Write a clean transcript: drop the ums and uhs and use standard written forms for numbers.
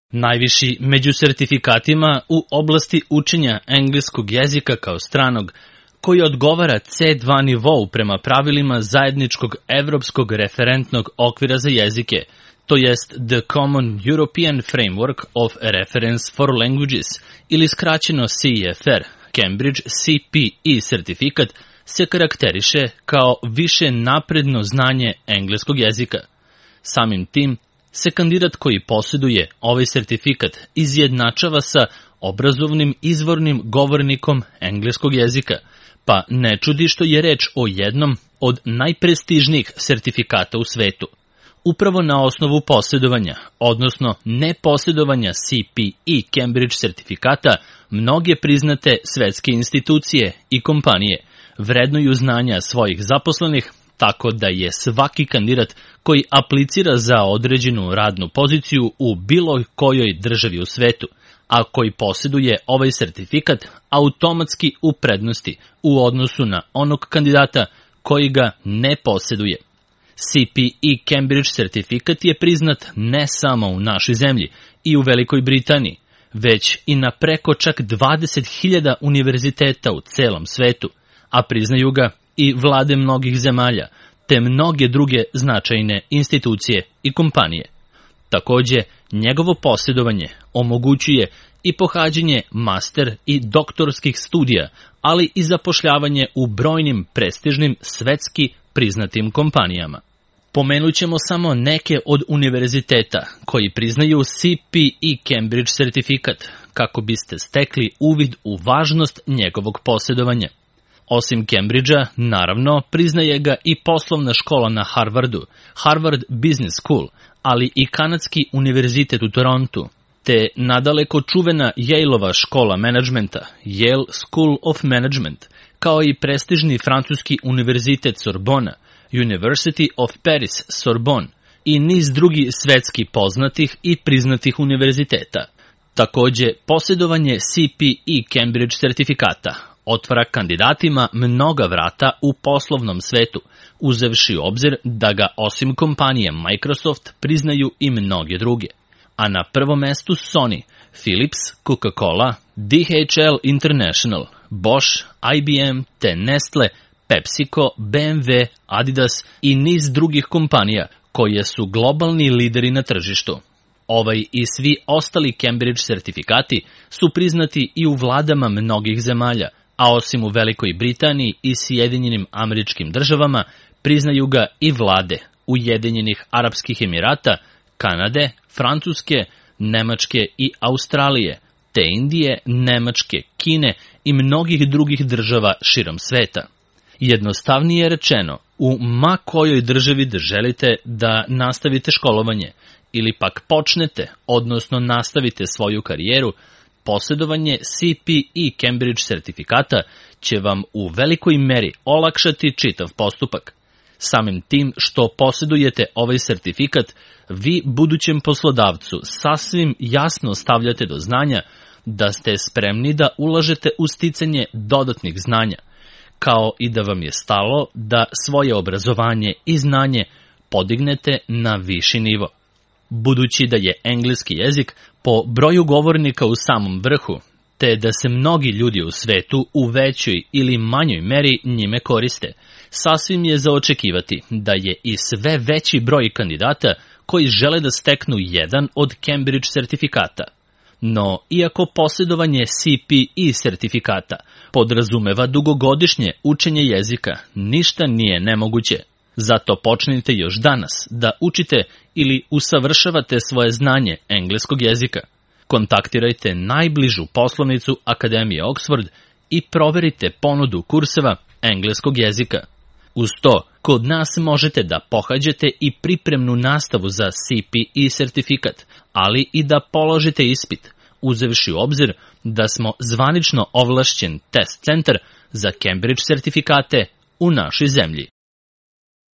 Najviši među sertifikatima u oblasti učenja engleskog jezika kao stranog, koji odgovara C2 nivou prema pravilima zajedničkog evropskog referentnog okvira za jezike, to jest The Common European Framework of Reference for Languages, ili skraćeno CEFR, Cambridge CPE sertifikat, se karakteriše kao više napredno znanje engleskog jezika. Samim tim, se kandidat koji posjeduje ovaj sertifikat izjednačava sa obrazovnim izvornim govornikom engleskog jezika, pa ne čudi što je reč o jednom od najprestižnijih sertifikata u svetu. Upravo na osnovu posjedovanja, odnosno neposjedovanja CPE Cambridge sertifikata, mnoge priznate svetske institucije i kompanije vrednuju znanja svojih zaposlenih, tako da je svaki kandidat koji aplicira za određenu radnu poziciju u bilo kojoj državi u svetu, a koji posjeduje ovaj sertifikat, automatski u prednosti u odnosu na onog kandidata koji ga ne posjeduje. CPE Cambridge sertifikat je priznat ne samo u našoj zemlji i u Velikoj Britaniji, već i na preko čak 20.000 univerziteta u celom svetu, a priznaju ga i vlade mnogih zemalja, te mnoge druge značajne institucije i kompanije. Takođe, njegovo posjedovanje omogućuje i pohađanje master i doktorskih studija, ali i zapošljavanje u brojnim prestižnim svetski priznatim kompanijama. Pomenut ćemo samo neke od univerziteta koji priznaju CPE Cambridge sertifikat, kako biste stekli uvid u važnost njegovog posjedovanja. Osim Cambridgea, naravno, priznaje ga i poslovna škola na Harvardu, Harvard Business School, ali i kanadski univerzitet u Torontu, te nadaleko čuvena Yaleova škola menadžmenta, Yale School of Management, kao i prestižni francuski univerzitet Sorbona, University of Paris Sorbonne i niz drugih svetski poznatih i priznatih univerziteta. Takođe, posjedovanje CPE Cambridge sertifikata otvara kandidatima mnoga vrata u poslovnom svetu, uzevši u obzir da ga osim kompanije Microsoft priznaju i mnoge druge. A na prvom mestu Sony, Philips, Coca-Cola, DHL International, Bosch, IBM te Nestle, PepsiCo, BMW, Adidas i niz drugih kompanija koje su globalni lideri na tržištu. Ovaj i svi ostali Cambridge sertifikati su priznati i u vladama mnogih zemalja, a osim u Velikoj Britaniji i Sjedinjenim Američkim Državama, priznaju ga i vlade Ujedinjenih Arapskih Emirata, Kanade, Francuske, Nemačke i Australije, te Indije, Nemačke, Kine i mnogih drugih država širom sveta. Jednostavnije rečeno, u ma kojoj državi da želite da nastavite školovanje ili pak počnete, odnosno nastavite svoju karijeru, posjedovanje CPE Cambridge sertifikata će vam u velikoj meri olakšati čitav postupak. Samim tim što posjedujete ovaj sertifikat, vi budućem poslodavcu sasvim jasno stavljate do znanja da ste spremni da ulažete u sticanje dodatnih znanja, kao i da vam je stalo da svoje obrazovanje i znanje podignete na viši nivo. Budući da je engleski jezik po broju govornika u samom vrhu, te da se mnogi ljudi u svetu u većoj ili manjoj meri njime koriste, sasvim je za očekivati da je i sve veći broj kandidata koji žele da steknu jedan od Cambridge sertifikata. No, iako posjedovanje CPE sertifikata podrazumeva dugogodišnje učenje jezika, ništa nije nemoguće. Zato počnite još danas da učite ili usavršavate svoje znanje engleskog jezika. Kontaktirajte najbližu poslovnicu Akademije Oxford i proverite ponudu kurseva engleskog jezika. Uz to, kod nas možete da pohađate i pripremnu nastavu za CPE sertifikat, ali i da položite ispit, uzevši u obzir da smo zvanično ovlašćen test centar za Cambridge sertifikate u našoj zemlji.